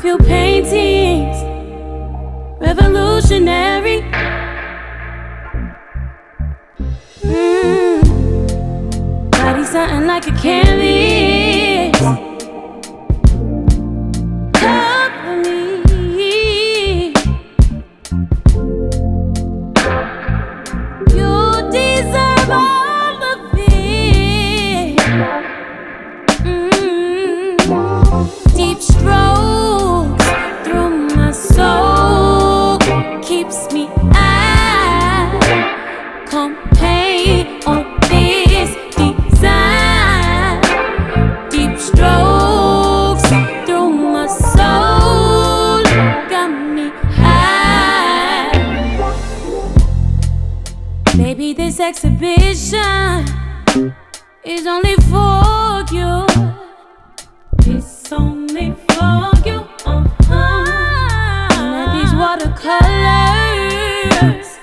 few paintings, revolutionary. Body something like a canvas. Cover me. You deserve all of it. Deep strokes through my soul keeps me out. Campaign on this design. Deep strokes through my soul got me high. Baby, this exhibition is only for you. It's only for you. Now these watercolors